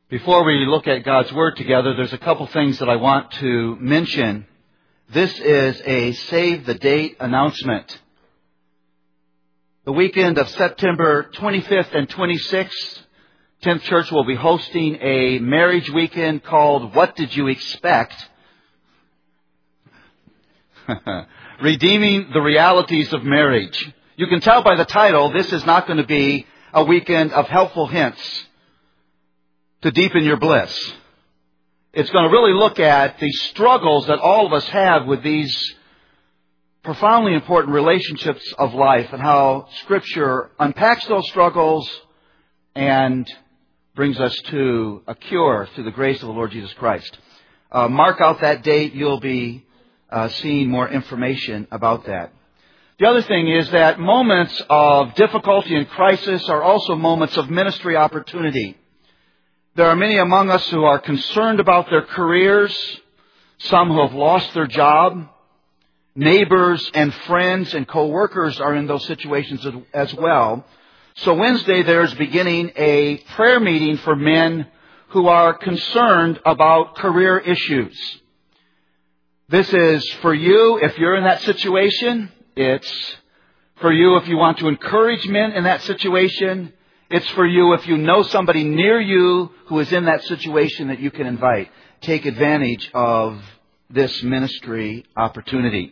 Before we look at God's Word together, there's a couple things that I want to mention. This is a save the date announcement. The weekend of September 25th and 26th, 10th Church will be hosting a marriage weekend called What Did You Expect? Redeeming the Realities of Marriage. You can tell by the title, this is not going to be a weekend of helpful hints to deepen your bliss. It's going to really look at the struggles that all of us have with these profoundly important relationships of life and how Scripture unpacks those struggles and brings us to a cure through the grace of the Lord Jesus Christ. Mark out that date. You'll be seeing more information about that. The other thing is that moments of difficulty and crisis are also moments of ministry opportunity. There are many among us who are concerned about their careers, some who have lost their job. Neighbors and friends and co-workers are in those situations as well. So Wednesday there's beginning a prayer meeting for men who are concerned about career issues. This is for you if you're in that situation. It's for you if you want to encourage men in that situation. It's for you if you know somebody near you who is in that situation that you can invite. Take advantage of this ministry opportunity.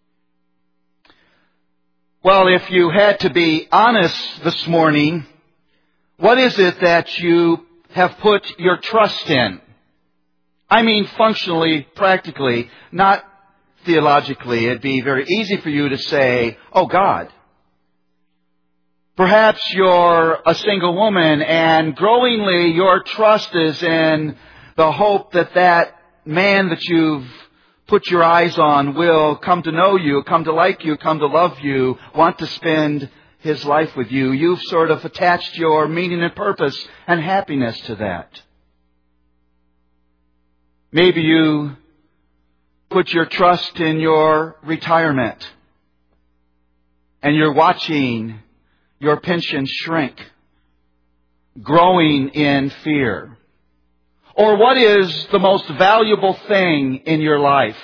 Well, if you had to be honest this morning, what is it that you have put your trust in? I mean functionally, practically, not theologically. It'd be very easy for you to say, oh, God. Perhaps you're a single woman and growingly your trust is in the hope that that man that you've put your eyes on will come to know you, come to like you, come to love you, want to spend his life with you. You've sort of attached your meaning and purpose and happiness to that. Maybe you put your trust in your retirement and you're watching your pension shrink, growing in fear. Or what is the most valuable thing in your life?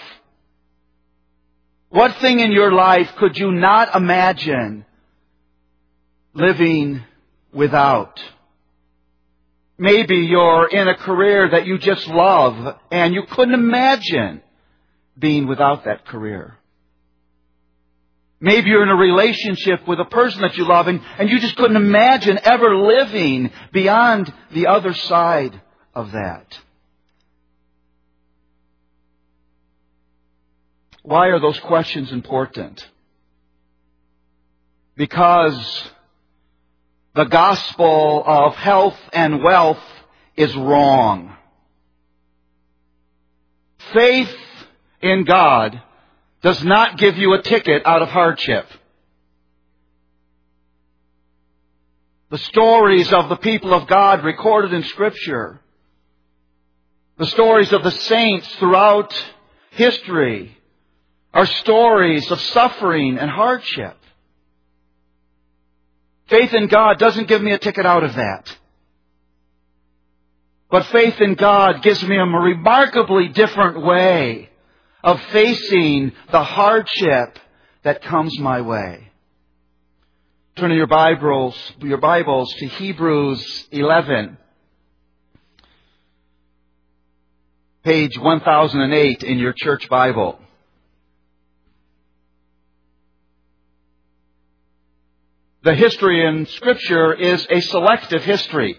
What thing in your life could you not imagine living without? Maybe you're in a career that you just love and you couldn't imagine being without that career. Maybe you're in a relationship with a person that you love and you just couldn't imagine ever living beyond the other side of that. Why are those questions important? Because the gospel of health and wealth is wrong. Faith in God does not give you a ticket out of hardship. The stories of the people of God recorded in Scripture, the stories of the saints throughout history, are stories of suffering and hardship. Faith in God doesn't give me a ticket out of that. But faith in God gives me a remarkably different way of facing the hardship that comes my way. Turn to your Bibles to Hebrews 11. Page 1008 in your church Bible. The history in Scripture is a selective history.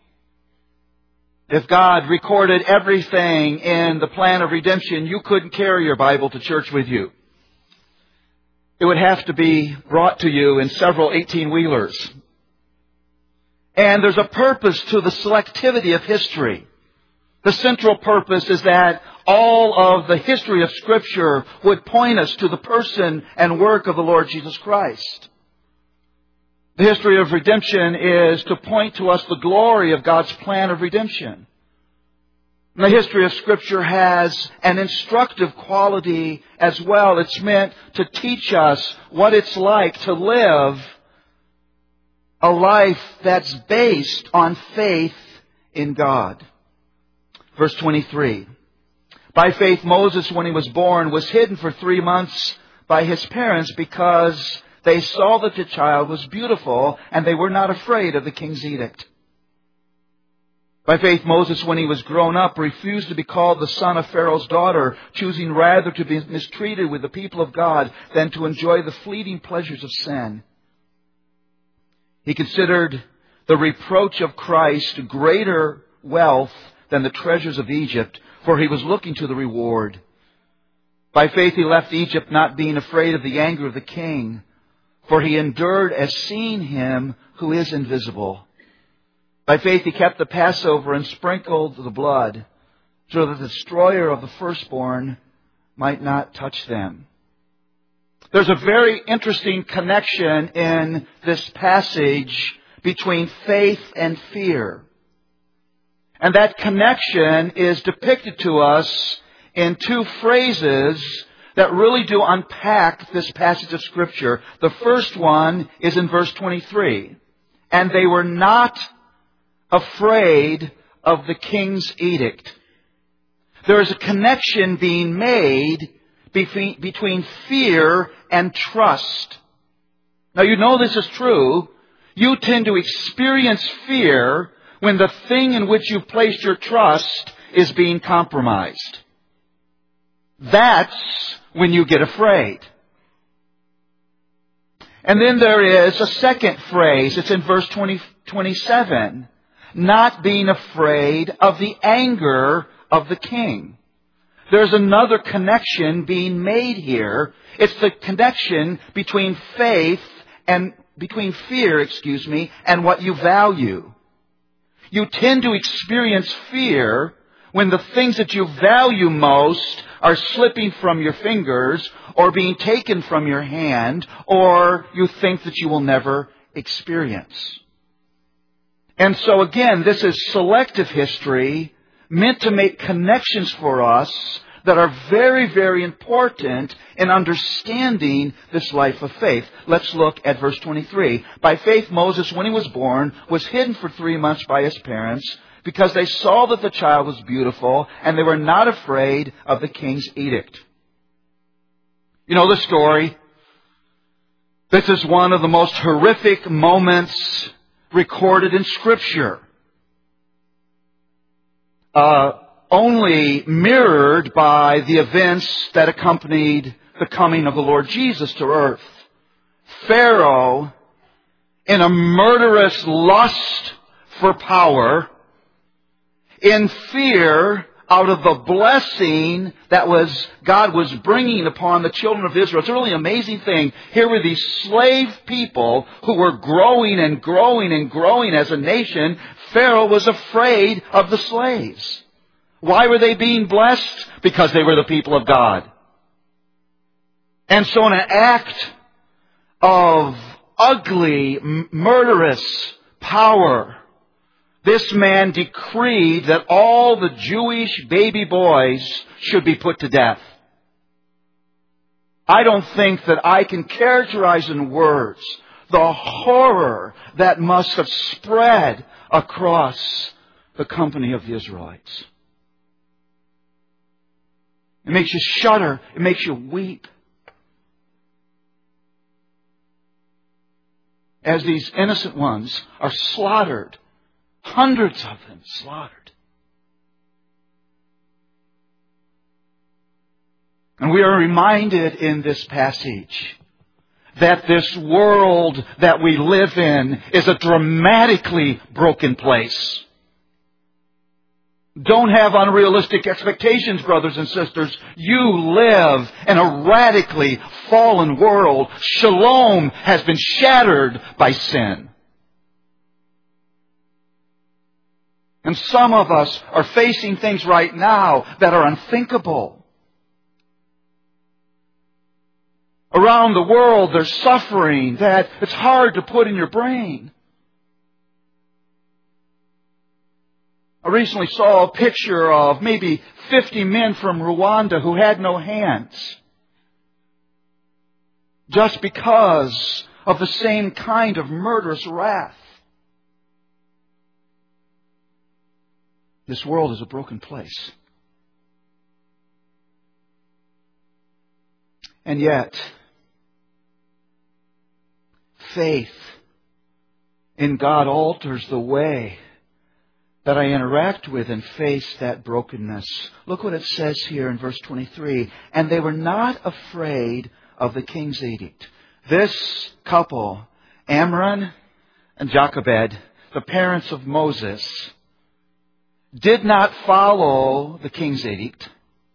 If God recorded everything in the plan of redemption, you couldn't carry your Bible to church with you. It would have to be brought to you in several 18-wheelers. And there's a purpose to the selectivity of history. The central purpose is that all of the history of Scripture would point us to the person and work of the Lord Jesus Christ. The history of redemption is to point to us the glory of God's plan of redemption. The history of Scripture has an instructive quality as well. It's meant to teach us what it's like to live a life that's based on faith in God. Verse 23. By faith, Moses, when he was born, was hidden for 3 months by his parents because they saw that the child was beautiful and they were not afraid of the king's edict. By faith, Moses, when he was grown up, refused to be called the son of Pharaoh's daughter, choosing rather to be mistreated with the people of God than to enjoy the fleeting pleasures of sin. He considered the reproach of Christ greater wealth than the treasures of Egypt, for he was looking to the reward. By faith he left Egypt, not being afraid of the anger of the king, for he endured as seeing him who is invisible. By faith he kept the Passover and sprinkled the blood, so that the destroyer of the firstborn might not touch them. There's a very interesting connection in this passage between faith and fear. And that connection is depicted to us in 2 phrases that really do unpack this passage of Scripture. The first one is in verse 23. And they were not afraid of the king's edict. There is a connection being made between fear and trust. Now you know this is true. You tend to experience fear when the thing in which you've placed your trust is being compromised. That's when you get afraid. And then there is a second phrase. It's in verse 27. Not being afraid of the anger of the king. There's another connection being made here. It's the connection between fear, and what you value. You tend to experience fear when the things that you value most are slipping from your fingers or being taken from your hand, or you think that you will never experience. And so again, this is selective history meant to make connections for us that are very, very important in understanding this life of faith. Let's look at verse 23. By faith, Moses, when he was born, was hidden for 3 months by his parents because they saw that the child was beautiful and they were not afraid of the king's edict. You know the story. This is one of the most horrific moments recorded in Scripture. Only mirrored by the events that accompanied the coming of the Lord Jesus to earth. Pharaoh, in a murderous lust for power, in fear out of the blessing that God was bringing upon the children of Israel. It's a really amazing thing. Here were these slave people who were growing and growing and growing as a nation. Pharaoh was afraid of the slaves. Why were they being blessed? Because they were the people of God. And so in an act of ugly, murderous power, this man decreed that all the Jewish baby boys should be put to death. I don't think that I can characterize in words the horror that must have spread across the company of the Israelites. It makes you shudder. It makes you weep. As these innocent ones are slaughtered. Hundreds of them slaughtered. And we are reminded in this passage that this world that we live in is a dramatically broken place. Don't have unrealistic expectations, brothers and sisters. You live in a radically fallen world. Shalom has been shattered by sin. And some of us are facing things right now that are unthinkable. Around the world, there's suffering that it's hard to put in your brain. I recently saw a picture of maybe 50 men from Rwanda who had no hands. Just because of the same kind of murderous wrath. This world is a broken place. And yet, faith in God alters the way that I interact with and face that brokenness. Look what it says here in verse 23. And they were not afraid of the king's edict. This couple, Amram and Jochebed, the parents of Moses, did not follow the king's edict.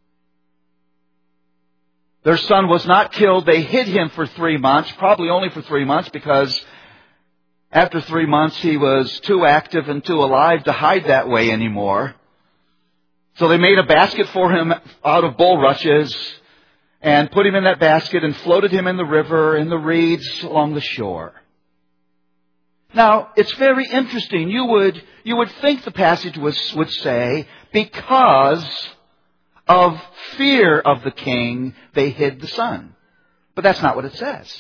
Their son was not killed. They hid him for 3 months, probably only for 3 months, because after 3 months he was too active and too alive to hide that way anymore. So they made a basket for him out of bulrushes and put him in that basket and floated him in the river, in the reeds along the shore. Now, it's very interesting. You would think the passage would say, because of fear of the king, they hid the son. But that's not what it says.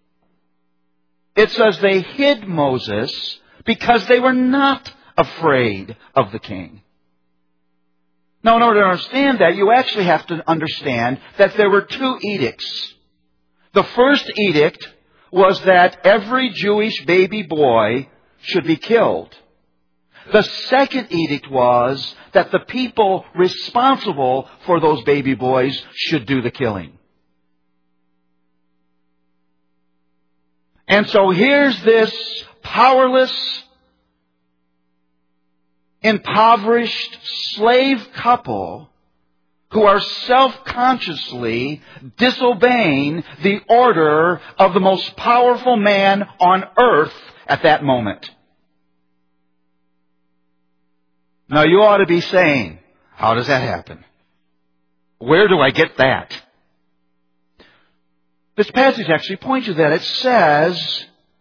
It says they hid Moses because they were not afraid of the king. Now, in order to understand that, you actually have to understand that there were 2 edicts. The first edict was that every Jewish baby boy should be killed. The second edict was that the people responsible for those baby boys should do the killing. And so here's this powerless, impoverished slave couple who are self-consciously disobeying the order of the most powerful man on earth at that moment. Now you ought to be saying, how does that happen? Where do I get that? This passage actually points to that. It says,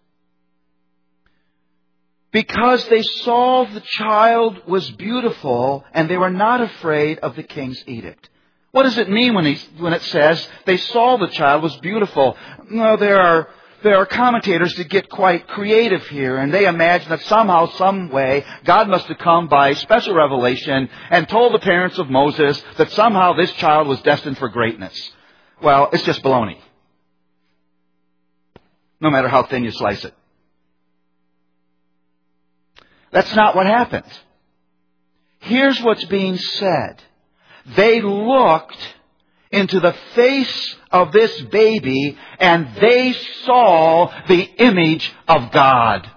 because they saw the child was beautiful and they were not afraid of the king's edict. What does it mean when it says they saw the child was beautiful? No, there are commentators that get quite creative here, and they imagine that somehow, some way, God must have come by special revelation and told the parents of Moses that somehow this child was destined for greatness. Well, it's just baloney. No matter how thin you slice it. That's not what happened. Here's what's being said. They looked into the face of this baby and they saw the image of God.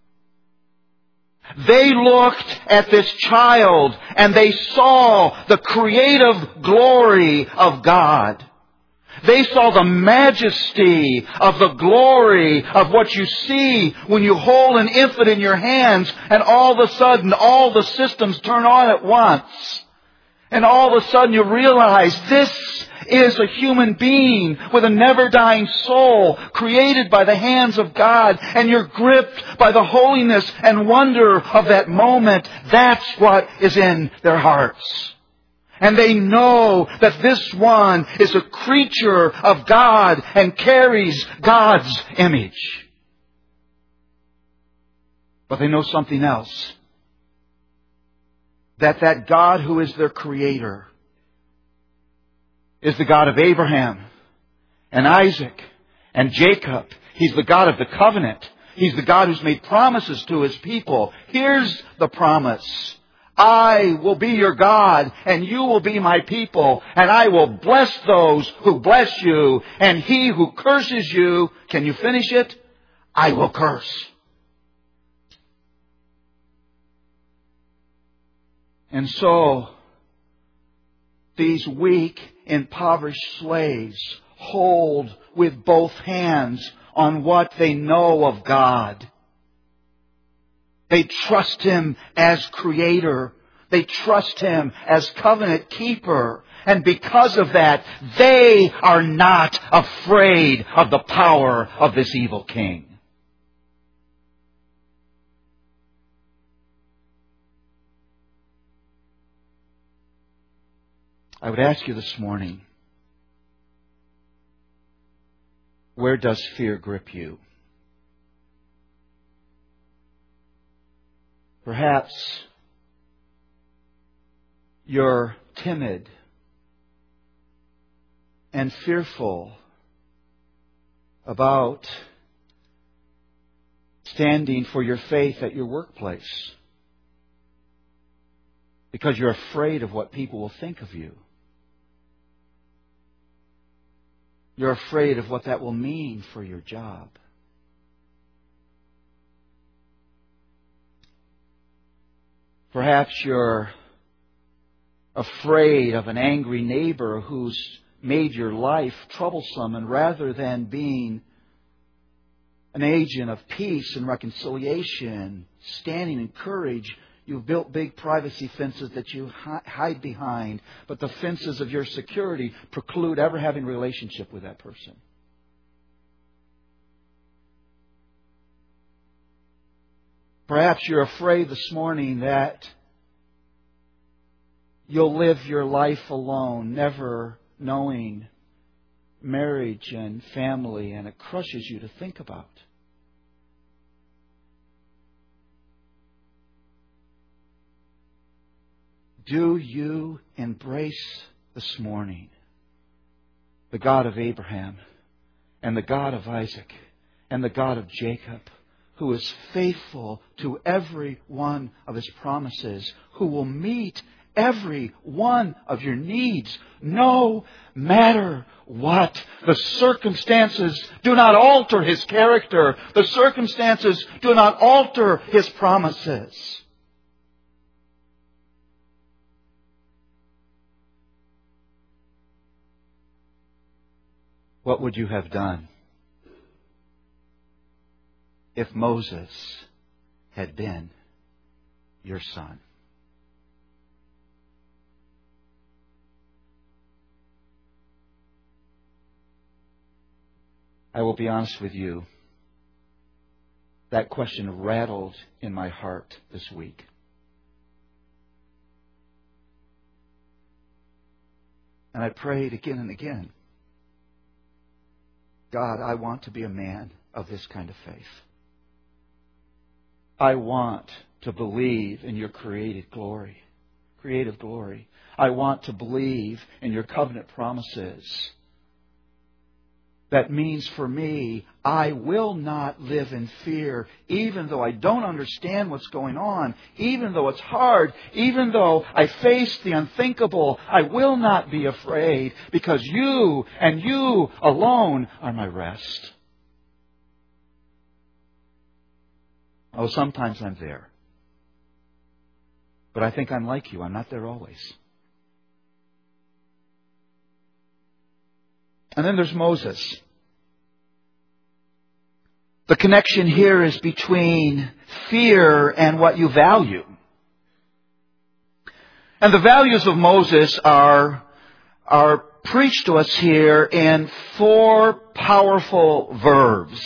They looked at this child and they saw the creative glory of God. They saw the majesty of the glory of what you see when you hold an infant in your hands and all of a sudden all the systems turn on at once. And all of a sudden you realize this is a human being with a never-dying soul created by the hands of God. And you're gripped by the holiness and wonder of that moment. That's what is in their hearts. And they know that this one is a creature of God and carries God's image. But they know something else. That God who is their creator is the God of Abraham and Isaac and Jacob. He's the God of the covenant. He's the God who's made promises to His people. Here's the promise. I will be your God, and you will be my people, and I will bless those who bless you, and he who curses you, can you finish it? I will curse. And so, these weak, impoverished slaves hold with both hands on what they know of God. They trust Him as Creator. They trust Him as covenant keeper. And because of that, they are not afraid of the power of this evil king. I would ask you this morning, where does fear grip you? Perhaps you're timid and fearful about standing for your faith at your workplace because you're afraid of what people will think of you. You're afraid of what that will mean for your job. Perhaps you're afraid of an angry neighbor who's made your life troublesome, and rather than being an agent of peace and reconciliation, standing in courage, you've built big privacy fences that you hide behind, but the fences of your security preclude ever having a relationship with that person. Perhaps you're afraid this morning that you'll live your life alone, never knowing marriage and family, and it crushes you to think about. Do you embrace this morning the God of Abraham and the God of Isaac and the God of Jacob, who is faithful to every one of His promises, who will meet every one of your needs, no matter what? The circumstances do not alter His character. The circumstances do not alter His promises. What would you have done if Moses had been your son? I will be honest with you. That question rattled in my heart this week. And I prayed again and again. God, I want to be a man of this kind of faith. I want to believe in your creative glory. I want to believe in your covenant promises. That means for me, I will not live in fear, even though I don't understand what's going on, even though it's hard, even though I face the unthinkable. I will not be afraid, because you and you alone are my rest. Oh, sometimes I'm there. But I think I'm like you. I'm not there always. And then there's Moses. The connection here is between fear and what you value. And the values of Moses are preached to us here in 4 powerful verbs.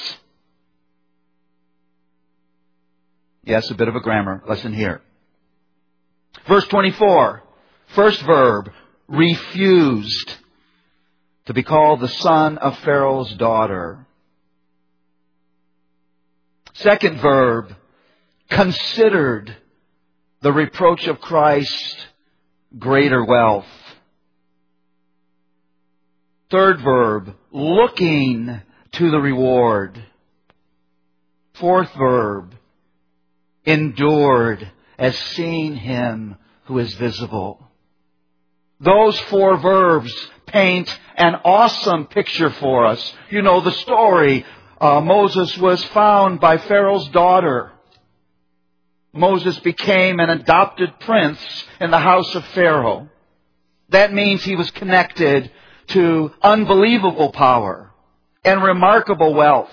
Yes, a bit of a grammar lesson here. Verse 24, first verb, refused to be called the son of Pharaoh's daughter. Second verb, considered the reproach of Christ greater wealth. Third verb, looking to the reward. Fourth verb, endured as seeing Him who is visible. Those 4 verbs paint an awesome picture for us. You know the story. Moses was found by Pharaoh's daughter. Moses became an adopted prince in the house of Pharaoh. That means he was connected to unbelievable power and remarkable wealth.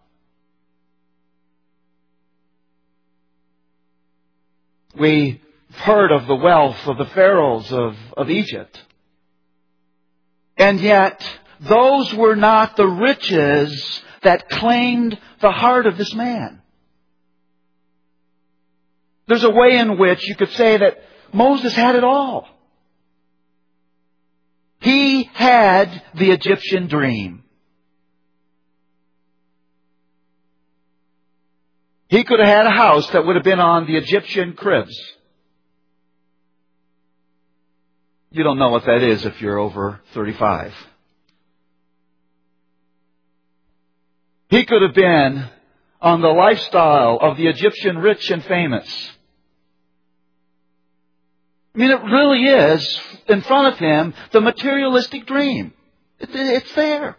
We've heard of the wealth of the pharaohs of Egypt. And yet, those were not the riches that claimed the heart of this man. There's a way in which you could say that Moses had it all. He had the Egyptian dream. He could have had a house that would have been on the Egyptian cribs. You don't know what that is if you're over 35. He could have been on the lifestyle of the Egyptian rich and famous. I mean, it really is, in front of him, the materialistic dream. It's there.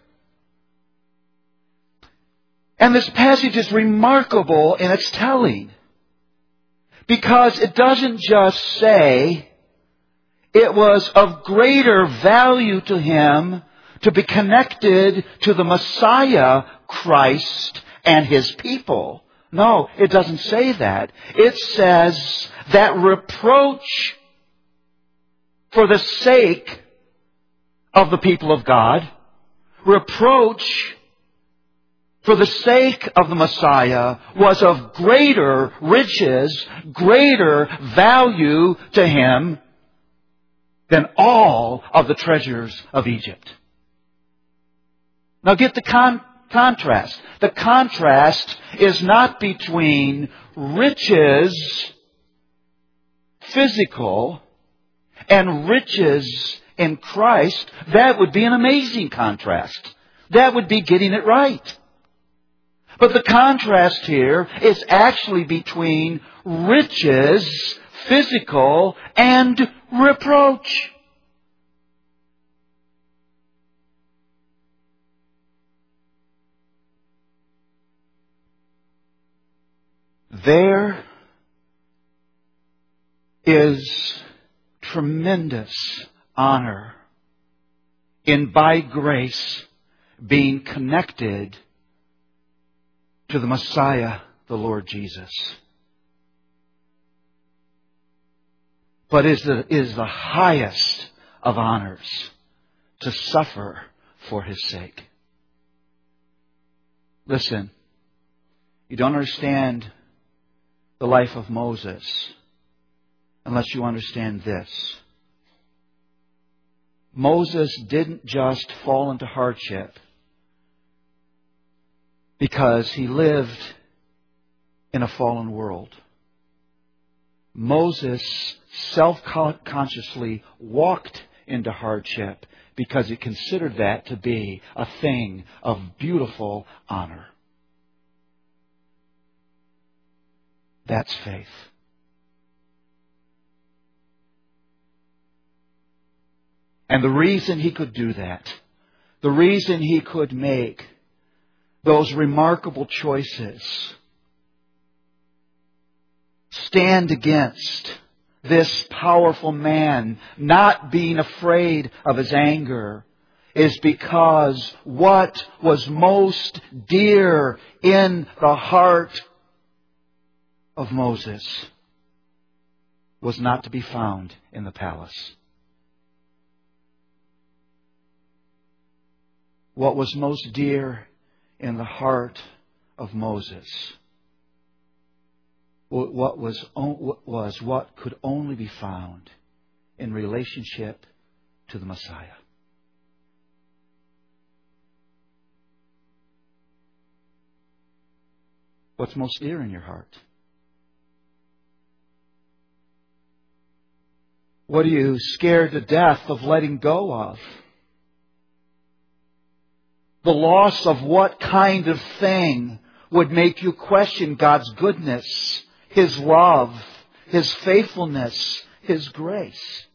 And this passage is remarkable in its telling. Because it doesn't just say it was of greater value to him to be connected to the Messiah, Christ, and His people. No, it doesn't say that. It says that reproach for the sake of the people of God, reproach for the sake of the Messiah was of greater riches, greater value to him than all of the treasures of Egypt. Now get the contrast. The contrast is not between riches, physical, and riches in Christ. That would be an amazing contrast. That would be getting it right. But the contrast here is actually between riches, physical, and reproach. There is tremendous honor in, by grace, being connected to the Messiah, the Lord Jesus. But it is the highest of honors to suffer for His sake. Listen, you don't understand the life of Moses unless you understand this. Moses didn't just fall into hardship because he lived in a fallen world. Moses self-consciously walked into hardship because he considered that to be a thing of beautiful honor. That's faith. And the reason he could do that, the reason he could make those remarkable choices, stand against this powerful man not being afraid of his anger, is because what was most dear in the heart of Moses was not to be found in the palace. What was most dear in the heart of Moses was what could only be found in relationship to the Messiah. What's most dear in your heart? What are you scared to death of letting go of? The loss of what kind of thing would make you question God's goodness, His love, His faithfulness, His grace?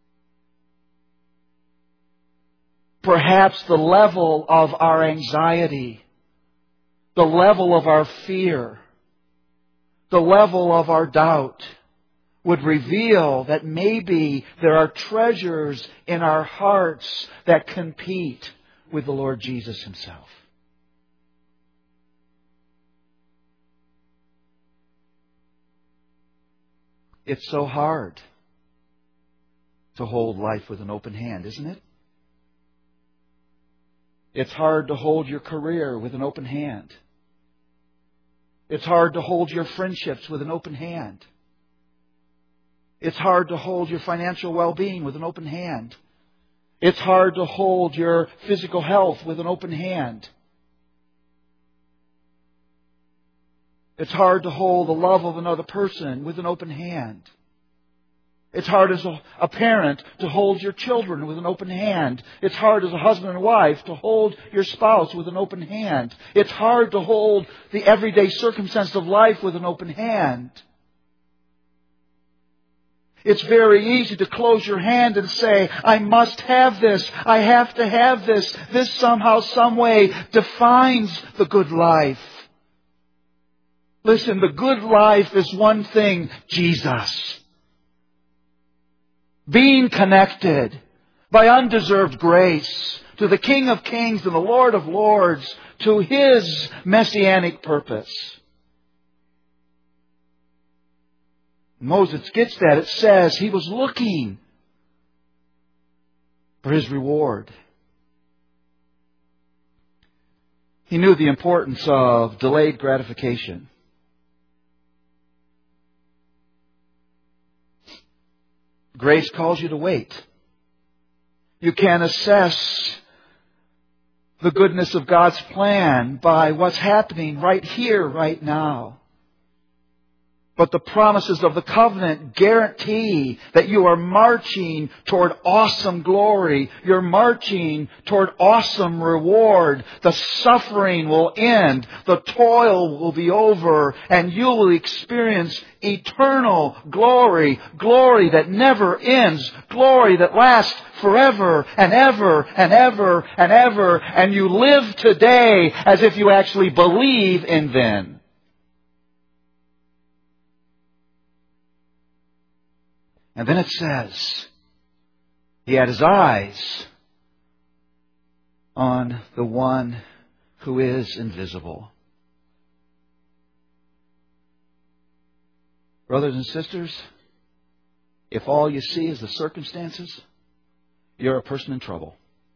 Perhaps the level of our anxiety, the level of our fear, the level of our doubt would reveal that maybe there are treasures in our hearts that compete with the Lord Jesus Himself. It's so hard to hold life with an open hand, isn't it? It's hard to hold your career with an open hand. It's hard to hold your friendships with an open hand. It's hard to hold your financial well-being with an open hand. It's hard to hold your physical health with an open hand. It's hard to hold the love of another person with an open hand. It's hard as a parent to hold your children with an open hand. It's hard as a husband and wife to hold your spouse with an open hand. It's hard to hold the everyday circumstances of life with an open hand. It's very easy to close your hand and say, I must have this. I have to have this. This somehow, some way defines the good life. Listen, the good life is one thing, Jesus. Being connected by undeserved grace to the King of Kings and the Lord of Lords, to His messianic purpose. Moses gets that. It says he was looking for his reward. He knew the importance of delayed gratification. Grace calls you to wait. You can assess the goodness of God's plan by what's happening right here, right now. But the promises of the covenant guarantee that you are marching toward awesome glory. You're marching toward awesome reward. The suffering will end. The toil will be over. And you will experience eternal glory. Glory that never ends. Glory that lasts forever and ever and ever and ever. And you live today as if you actually believe in then. And then it says, he had his eyes on the one who is invisible. Brothers and sisters, if all you see is the circumstances, you're a person in trouble.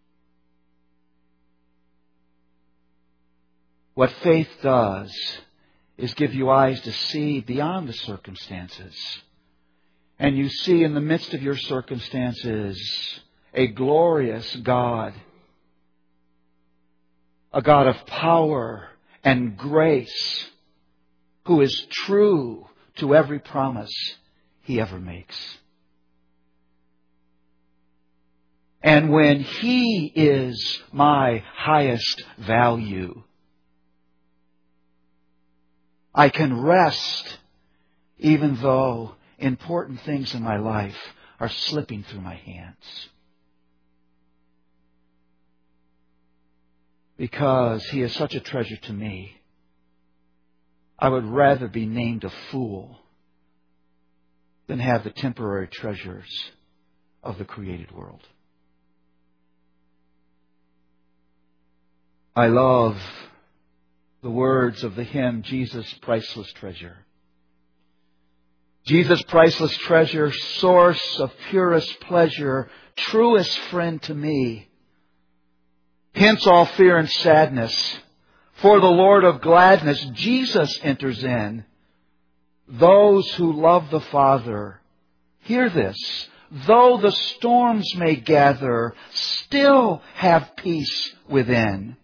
What faith does is give you eyes to see beyond the circumstances. And you see in the midst of your circumstances a glorious God. A God of power and grace who is true to every promise He ever makes. And when He is my highest value, I can rest even though important things in my life are slipping through my hands. Because He is such a treasure to me, I would rather be named a fool than have the temporary treasures of the created world. I love the words of the hymn, Jesus, Priceless Treasure. Jesus, priceless treasure, source of purest pleasure, truest friend to me. Hence all fear and sadness. For the Lord of gladness, Jesus enters in. Those who love the Father, hear this, though the storms may gather, still have peace within.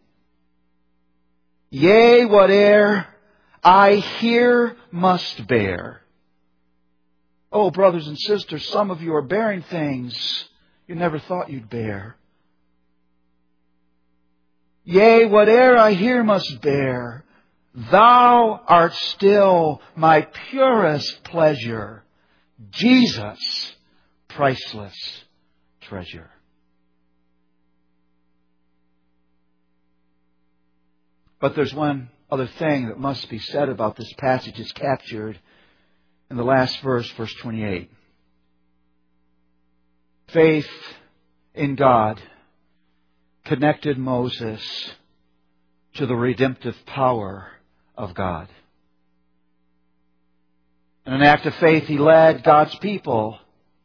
Yea, whate'er I here must bear. Oh, brothers and sisters, some of you are bearing things you never thought you'd bear. Yea, whate'er I here must bear, Thou art still my purest pleasure, Jesus, priceless treasure. But there's one other thing that must be said about this passage. It's captured in the last verse, verse 28. Faith in God connected Moses to the redemptive power of God. In an act of faith, he led God's people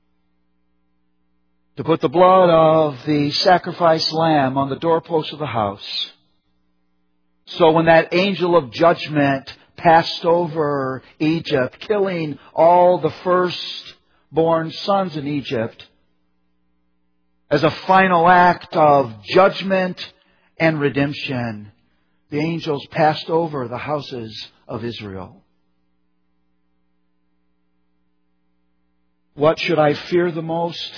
to put the blood of the sacrificed lamb on the doorpost of the house. So when that angel of judgment passed over Egypt, killing all the firstborn sons in Egypt, as a final act of judgment and redemption, the angels passed over the houses of Israel. What should I fear the most?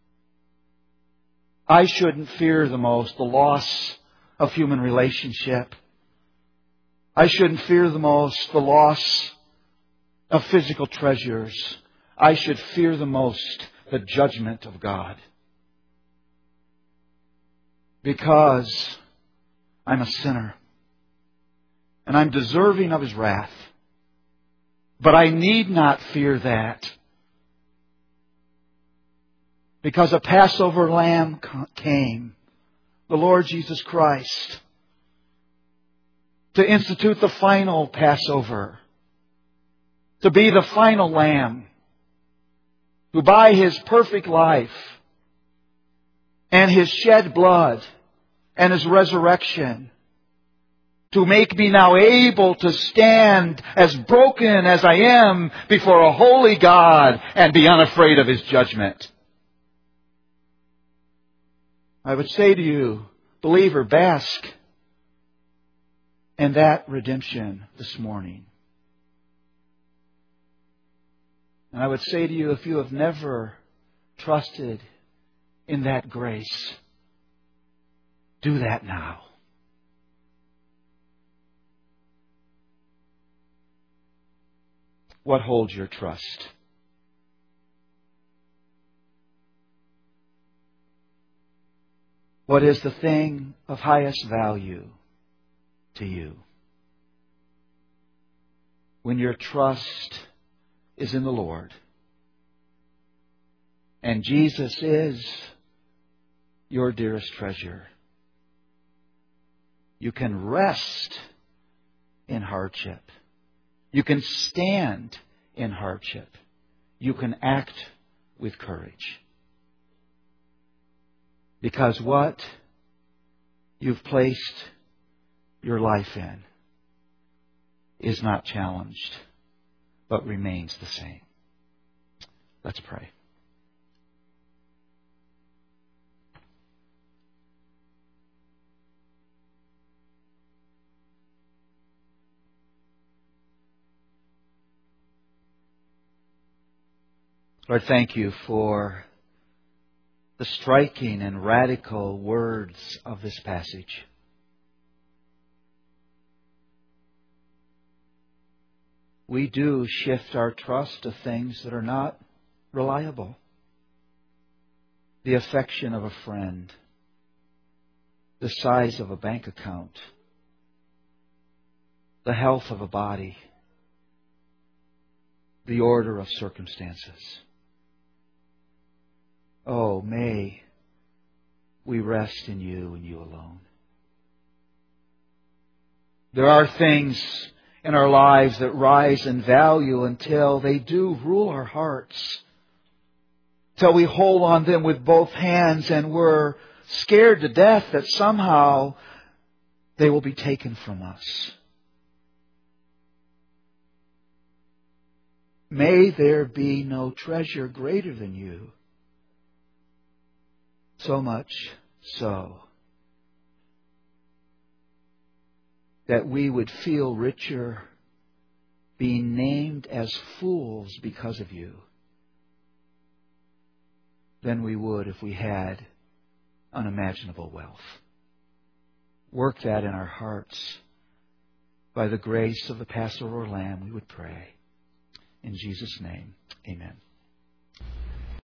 I shouldn't fear the most the loss of human relationship. I shouldn't fear the most the loss of physical treasures. I should fear the most the judgment of God. Because I'm a sinner. And I'm deserving of His wrath. But I need not fear that. Because a Passover lamb came, the Lord Jesus Christ, to institute the final Passover, to be the final lamb, who by His perfect life and His shed blood and His resurrection, to make me now able to stand as broken as I am before a holy God and be unafraid of His judgment. I would say to you, believer, bask in that redemption this morning. And I would say to you, if you have never trusted in that grace, do that now. What holds your trust? What is the thing of highest value to you? When your trust is in the Lord, and Jesus is your dearest treasure, you can rest in hardship. You can stand in hardship. You can act with courage. Because what you've placed your life in is not challenged, but remains the same. Let's pray. Lord, thank You for the striking and radical words of this passage. We do shift our trust to things that are not reliable. The affection of a friend, the size of a bank account, the health of a body, the order of circumstances. Oh, may we rest in You and You alone. There are things in our lives that rise in value until they do rule our hearts. Till we hold on them with both hands and we're scared to death that somehow they will be taken from us. May there be no treasure greater than You. So much so that we would feel richer being named as fools because of You than we would if we had unimaginable wealth. Work that in our hearts by the grace of the Passover Lamb, we would pray. In Jesus' name, amen.